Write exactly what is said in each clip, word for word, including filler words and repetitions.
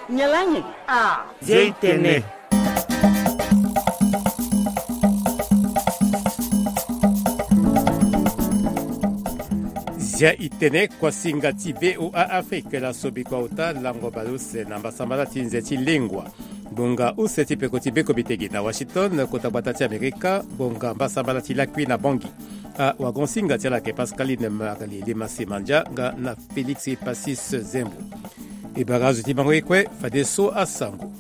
Nyalanyi. Ah, Zeitene. Zia itene kwa singati V O A Afrika la sobi kwa uta lango baluse namba sambala tinzeti lingwa. Bonga useti peko tibeko bitegi na Washington kota batati Amerika bonga mbasambala tilakwi na bongi. A wagonsinga tiala ke Pascaline Marali Limasi Manja ga na Felix Passis Zembo. Ibarazu timangwekwe fadeso asango.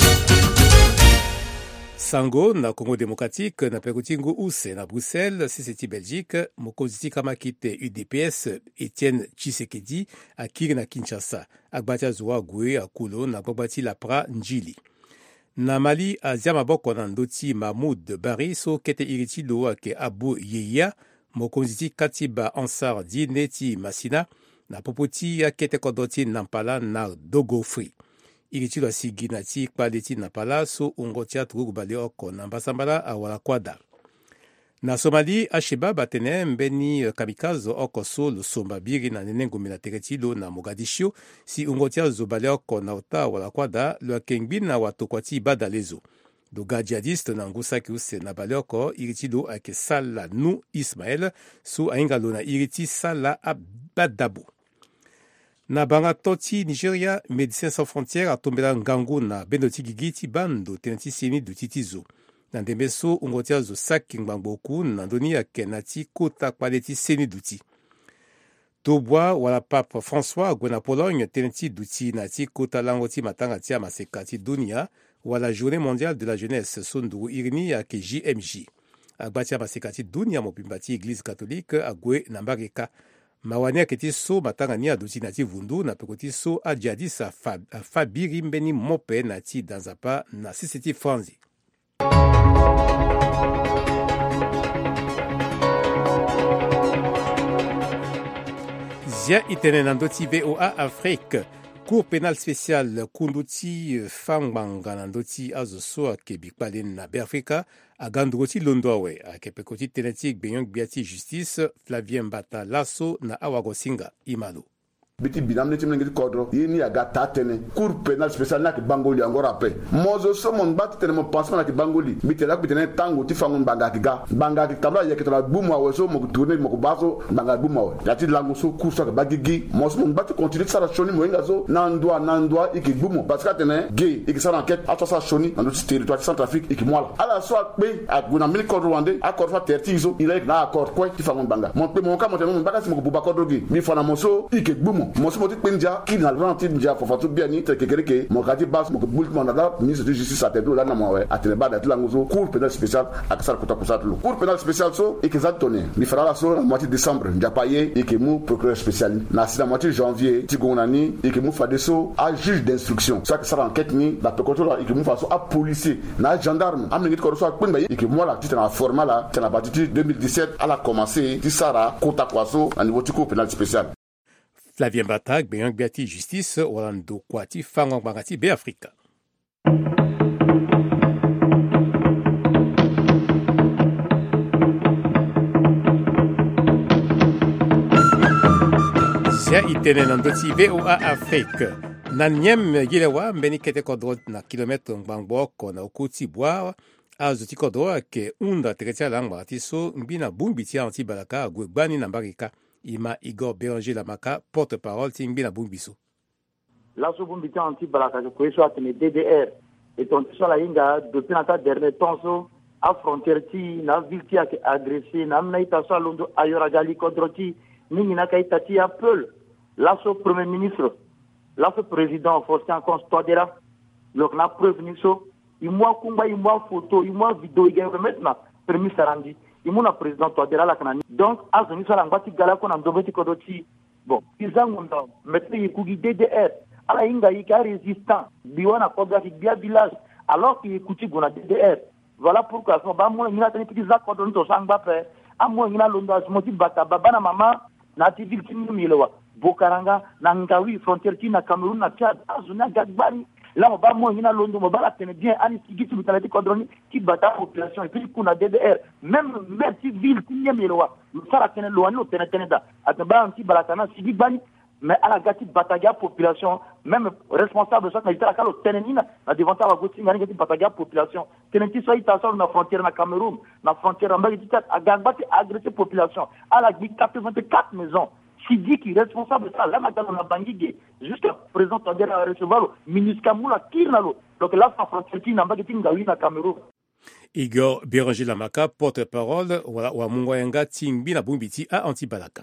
Sango na Congo démocratique na pekotingo use na Bruxelles siseti Belgique mokonzi kama kite U D P S Etienne Tshisekedi akiri na Kinshasa akbatia zuwa gwe akulo na gbabati la pra njili. Na Mali azia maboko na ndoti Mahmoud Bari so kete iriti lo ake Abu Yeya mokonzi Katiba Ansar di neti Masina na popoti ya kete kodoti Nampala na Dogo Free. Iriti lo sigi na ti kpaleti na pala so ungotia tugu bali oko na mbasambala awala kwada. Na Somali, Asheba batene mbeni kamikazo oko so lo somba biri na nenengu mina teretilo na Mogadishu si ungotia zo bali oko na uta awala kwada lo akengbi na watokwati badalezo. Doga jihadiste na ngusaki use na bali oko iriti lo ake Sala Nu Ismael so aingalo na iriti Sala Abadabu. Na banga toti Nigeria, Médecins Sans Frontières atombela ngangu na bendoti gigiti bando tenati semi du titizo. Na ndembeso ungotia zo saki ngbangboku na ndoni ya kenati kota kwaleti semi duti. Tobwa wala pape François gwena Pologne tenati duti nati kota langoti matanga tia masekati dunia wala journée mondiale de la jeunesse sondu irini ya ke J M J. Agbatia masekati dunia mopimbati église catholique agwe na mbareka. Mawania keti so matanga ni aduti nati vundu na pekoti so adjadisa fab, fabiri mbeni mope nati danzapa na sisiti franzi. Zia itene nandoti V O A Afrique. Cour pénale spéciale kunduti fangbanga nandoti azoso akebikpale na Berfrika agandroti londowe akepekoti tenetik benyon biati justice Flavien Mbata Lasso na awagosinga imalo. Biti binam neti mnengiti kodro yini aga tatene cour pénal spécial na ki bangoli angora pe mozo so mon bat tene mo pansement na ki bangoli biti la bitene tango ti fangon banga ki ga banga ki kabla yeke to la bumu awo so mo tourner mo baso banga bumu awo yati lango so cour so ka bagigi mo so mon bat continue ça la choni mo ngazo nandwa nandwa iki bumu parce que tene gay iki ça enquête à ça choni dans notre territoire centrafrique iki moala ala so pe a guna mil kodro wande accord fa tertizo il est na accord quoi ti fangon banga mon pe mon ka mo tene mon banga si mo buba kodro gi mi fona mo so iki bumu Mosimo Penja, qui n'a pas entendu déjà, pour faire bien, que quelqu'un, mon quartier basse, mon boule, mon ministre de justice à Tédou, là, non, moi, à Téléba, à Tlangozo, cour pénal spécial, à Kassar Kota Kousatlo. Cour pénal spécial, so, et que ça tonne. Il fera la so, la moitié décembre, Ndiapaye, et que mou, procureur spécial. Na, c'est la moitié janvier, Tigonani, et que mou, Fadeso, à juge d'instruction. Ça, que ça enquête, ni, la pécotola, et que mou, façon, à policier, na, gendarme, à Mingit Koroso, à Kwenbaye, et que moi, là, tu es dans la format, là, tu es dans la partie deux mille dix-sept, à la commencé, Tissara, Kota Kwaso, à niveau du cour pénal spécial. Flavien Batak, Benyank Biati Justice, Orlando Kwati, Fangong Bangati, Béafrika. Zia itene nandoti V O A Afrique. Nanyem Gilewa, Mbeni Kete Kodro na kilometre Ngbangbo na Okuti Bois, Azuti Kodro ke Unda Teretia Langbati so Mbina Bumbiti Antibalaka, Agwebani Nambarika. Ima Igor Béranger Lamaka, porte-parole, Tingbi na Bumbiso. La Sobumbiti Antibalaka, je crois que c'est D D R. Et ton sur la Inga, depuis notre dernier temps, à frontière, na ville qui a agressé, na mnaïta sa londo, ayoragali kodroti, ningina kaitati Apple. Là, ce premier ministre, là, ce président, Faustin Constantera, donc, na preuve, il m'a kumba, il m'a photo, il m'a vidéo, il m'a maintenant, permis Sarandi. Il m'a président Touadéra la Kanani. Donc, à ce niveau-là, on va dire qu'on a donné des bon, ils ont maintenant il D D R. Alors, il y a résistant. Biwana Kogafi, Bia Village. Alors qu'il écoute qu'on a D D R. Voilà pourquoi, moi, il y a des petits accords de notre sang-bapé. À moi, il y a l'ondage, motif bata, babana mama, nativil Timiloa, Bokaranga, Nangawi, frontière na Cameroun, na Tchad, Azuna, Gagbari. Là, on va moi, il y a Londres, on va la tenir bien, Anis, qui dit que tu Kodroni, qui bat la population, et puis qu'on a D D R. Même, même si ville, qui n'y a pas de loi, nous sommes à tenir loin, nous tenons tenir là. À te battre, si Balakana, si Bani, mais à la gati bataga population même responsable soit na kalo tenenina na devant la goti ngani gati bataga population tenenti soit ita sur na frontière na Cameroun na frontière en Belgique a gambati agresser population à la quatre-vingt-quatre maisons qui dit qu'il est responsable de ça là maintenant on a bangigé jusqu'à présent on doit recevoir MINUSCA mula kirnalo donc là la frontière qui na bagati ngawi na Cameroun. Igor Béranger Lamaka, porte-parole wa wa Mungoyenga Tingbi na Bumbiti à Antibalaka.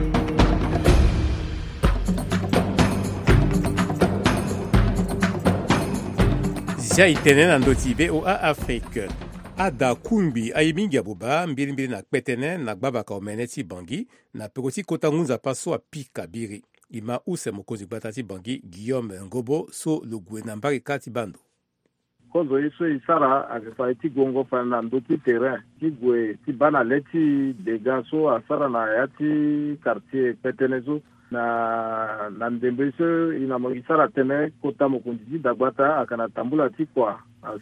Zia itenen andoti B O A Afrique. Ada kumbi aimingi abuba mbili mbili na kwetene na gbaba ka omeneti bangi na pekoti kota ngunza paso a pika biri. Ima use mokozi batati bangi Guillaume Ngobo so lugwe na mbari kati bando. Kozo iso isara akisa iti gongo fana ndoti terrain kigwe tibana leti dega so asara na yati quartier petenezo na na ndembeso ina mo isara tene kota mokunji dagbata akana tambula tikwa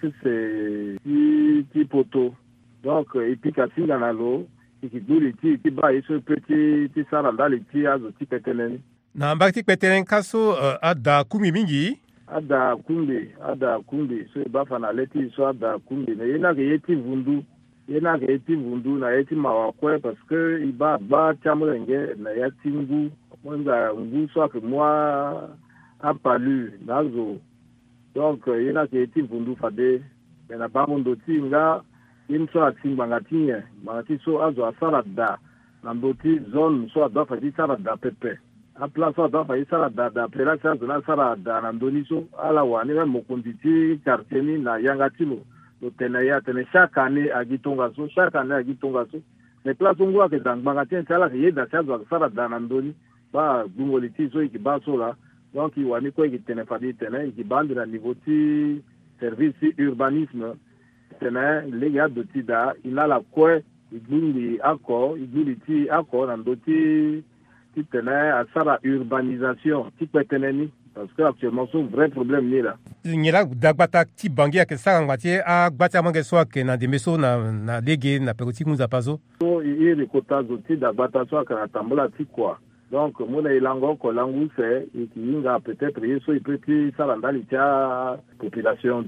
asise ti ti poto donc ipika singa nalo ikiduli ti ti ba iso petit ti sara ndali ti azo ti peteneni na mbaki petenen kaso uh, ada kumi mingi ada kumbi ada kumbi so bafa na leti so ada kumbi na yena ke yeti vundu yena ke yeti vundu na yeti mawakwe parce que iba ba chamrenge na yati ngu mwenza ngu so que moi a palu nazo donc yena ke yeti vundu fade na ba mondo tinga imso atimba ngatinye mangati so azo asara da na ndoti zone so ada fadi sara da pepe a place à faire ça da da pela ça na sara da na ndoniso ala wani wa mokonditi quartier ni na yangatilo lo tenaya tene chaque année agitonga so chaque année agitonga so les places ngwa ke danganga tene sala ke yeda ça zo sara da na ndoni ba gungoliti so ikiba so la donc iwani ko ikitene fadi tene ikibandi na niveau ti service urbanisme tene les gars de tida inala ko iglundi ako igludi ako na ndoti tene à sara urbanisation ti peteneni parce que actuellement c'est un vrai problème ni là nyela dagbata ti bangi ke sara ngati a gbata mangi so ke na de meso na na lege na pekoti kunza pazo so iri kota zo ti dagbata so ka tambula ti kwa donc mona ilango ko langu se ikinga peut-être yeso ipeti sara ndali ta population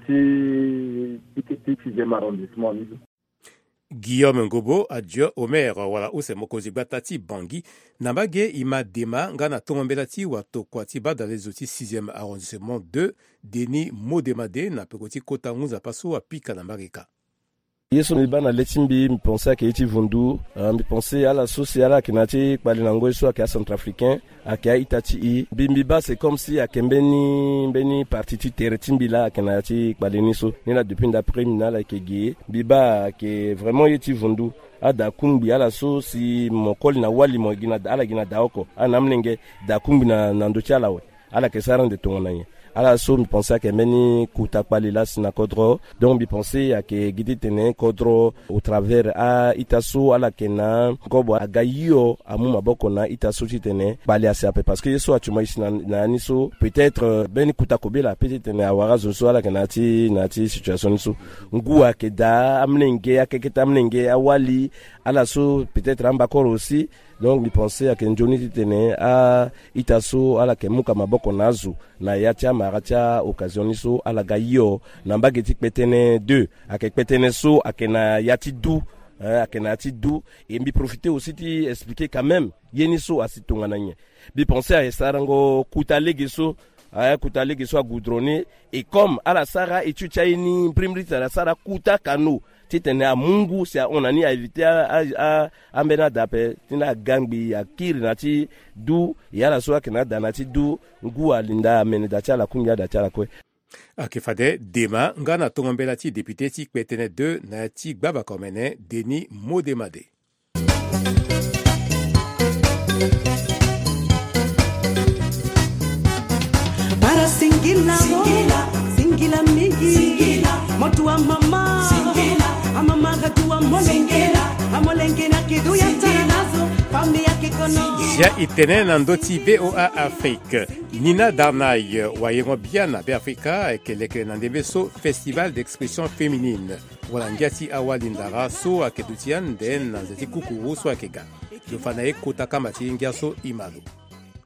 ti ti ti sixième arrondissement ni. Guillaume Ngobo adjo Omer wala use mokozi batati bangi nambage ima dema ngana tomombelati wato kwati bada lezoti sixième arrondissement deux Denis Modemade na pekoti kota ngunza paso a pika na marika. Yeso mbana letimbi mpensa ke iti vundu mpense ala sociala kinati pali nango so ke centrafricain akia itati i bimbiba c'est comme si akembeni beni partiti teretimbi la kinati pali niso nina depuis d'après minala ke gi biba ke vraiment iti vundu ada kumbi ala so si mokoli na wali mo gina ala gina daoko anamlenge da kumbi na ndocha we ala ke sarande tongonanye ala so mi pensais que meni kuta pali la sina kodro donc mi pensais à que gidi tenen kodro au travers a itaso ala kena gobo agayo amu maboko na itaso titene bali asape parce que yeso atuma isina na niso peut-être beni kuta kobela peut-être tenen awara zo ala kenati nati situation niso ngua ke da amlenge akeketa amlenge awali ala so peut-être ambakoro aussi donc mi pensais à que njoni titene a itaso ala kemuka maboko nazu na yatia maratia occasioniso ala gayo na mbageti petene deux akek petene so akena yati du euh, akena yati du et mi profiter aussi ti expliquer quand même yeniso asitongananye bi penser à sarango kutalege so aya kutalege so goudronné et comme ala sara et tu chaini primri la sara kuta kano titene a mungu sia onani a éviter a a ambena dape tina gangbi ya kiri nati du yala so akena danati du ngu alinda mene dacha la kunga dacha la kwe akefade dema ngana tongombela ti député ti petene deux na ti gbaba komene Denis Modemade. Para singila singila singila mingi singila motu wa mama singila amama gatua molengela amolengena kidu ya tanazo family yake kono ja itene na ndoti B O A Afrique Nina Darnay wa yengo biana be Afrika ekeleke na ndebeso festival d'expression féminine wala ngati awalindara so akedutian den na zeti kukuru so akega lofana e kota kama ti ngiaso imalo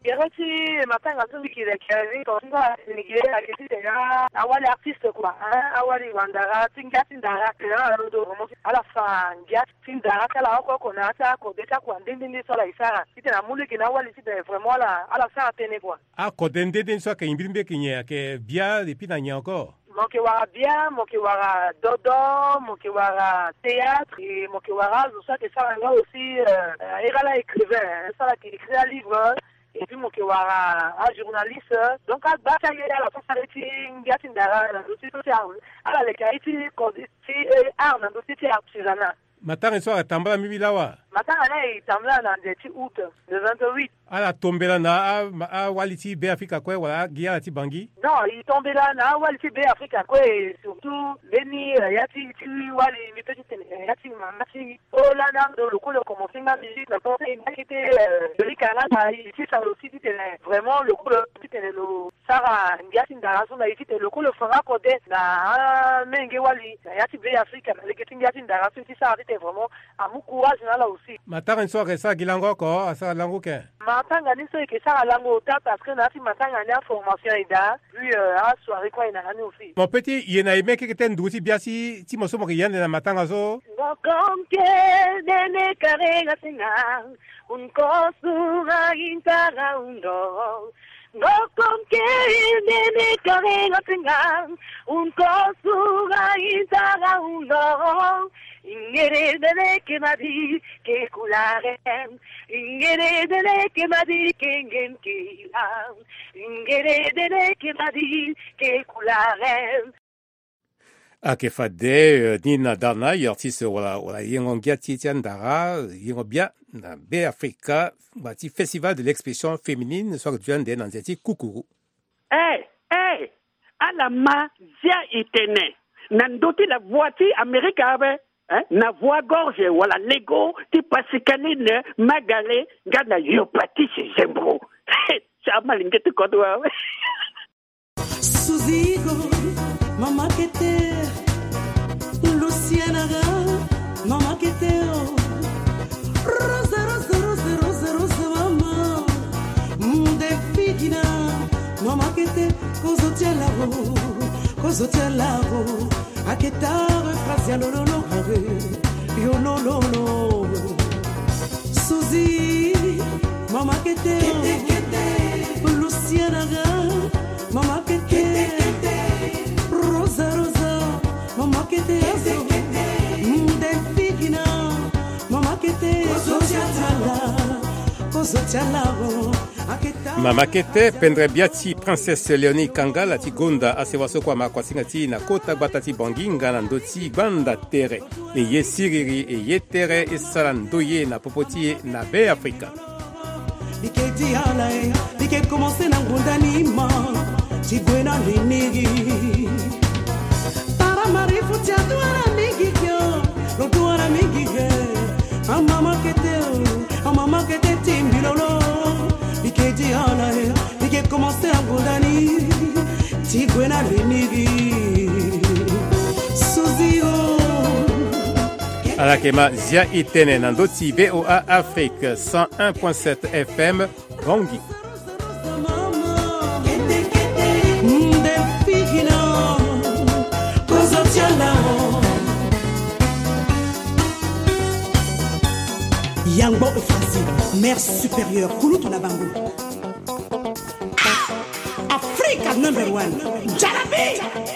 Gerati matanga tumbi kile kile kwa singa nigere akiti ya awali artiste quoi hein awali wandara tinga tindara kila ndo mo ala fa ngia tindara kala ko konata ko beta kwa ndindi sola isara tena muli kina awali tite vraiment la ala sa tene quoi a ko dende so ka imbimbe kinye ke bia depuis na nya encore moke wara bien moke wara dodo moke wara théâtre et moke wara ça que ça là aussi euh, era écrivain ça là qui écrit un livre et puis moke wara un journaliste donc à bataille à la face avec ngatindara na dossier social ala le kaiti ko ti art na dossier artisanat matanga so atambala mibilawa matanga na itambala na dix août le vingt-huit ala tombela na a waliti be Africa kwa wala gia ti bangi non il tombela na waliti be Africa kwa surtout leni yati ti wali mi petite yati mamati ola na do le coup comment finga musique la porte une qui de l'Ikana ici ça aussi c'était vraiment le coup c'était le Sara ngati ndaraso na ici le coup le fera côté na menge wali yati be Africa le qui ngati ndaraso ici ça c'était vraiment à mon courage là aussi matanga so ke sa gilango ko asa lango ke matanga ni so ke sa lango ta parce que na ti matanga ni formation ida puis à soirée quoi ina hani aussi mon petit yena ime ke ten duti biasi ti moso mo ke yande na matanga so comme que dene carega singa un cosura intara undo no con que dene carega singa un cosura intara undo ingere dele que m'a dit que coularen ingere dele que m'a dit que ngem kila ingere dele que m'a dit que coularen ake fade nina dana artiste wala wala yengo ngiati tiandara yengo bia na be Africa bati festival de l'expression féminine soit duan de nanzeti kukuru eh eh ala ma zia itene nandoti la voiture américaine hein na voix gorge wala lego ti pasikaline magale ngana yopati se zembro chama lingete kodwa Suzigo mama kete Luciana mama kete Rosa rosa rosa rosa rosa mama Munde figina mama kete kozotela kozotela aketare frazia lo lo lo yo lo lo lo Suzi mama kete Luciana mama kete Rosa Rosa mama kete Delphina mama kete Mama kete pendre biati princesse Leonie Kangala ti gonda asewaso kwa makwasinga ti na kota batati banginga na ndoti banda tere e ye siriri e ye tere e salandoye na popoti na be Afrika Diketi ala e dike commencer na ngundani ma ti buena linigi para marifu ti adora migi kyo lo duara migi ge a mama kete a mama kete timbilolo diketi ala e dike commencer na ngundani ti buena linigi Suzio Alakema zia itene na ndoti V O A Afrique cent un virgule sept F M Bangi Yangbo Francis, mère supérieure, Kouloutou Nabango. Africa number one, Jalabi.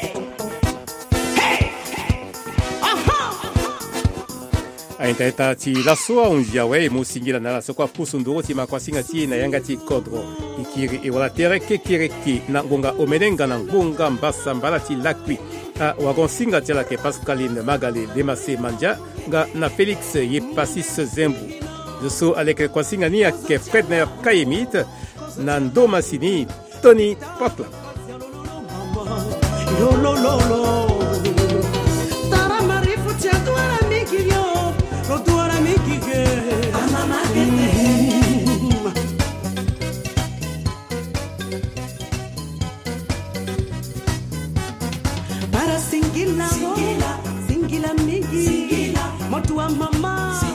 Hey, aha. Ainteta ti lasoa unjia we musingira na laso kwa pusunduro ti makwasinga ti na yanga ti kodro ikiri e wala tere kekireki na ngonga omenenga na ngonga mbasa mbala ti lakwi a wagonsinga ti la ke Pascaline Magali Demase Manja nga na Felix ye Pasis Zembu so aleke kwasinga ni ke Fredner Kayemit na ndoma sini Tony Potla Lo lo lo lo Tara marifu ti adora migi yo lo duara migi ge mama kete para singila singila singila migi motu wa mama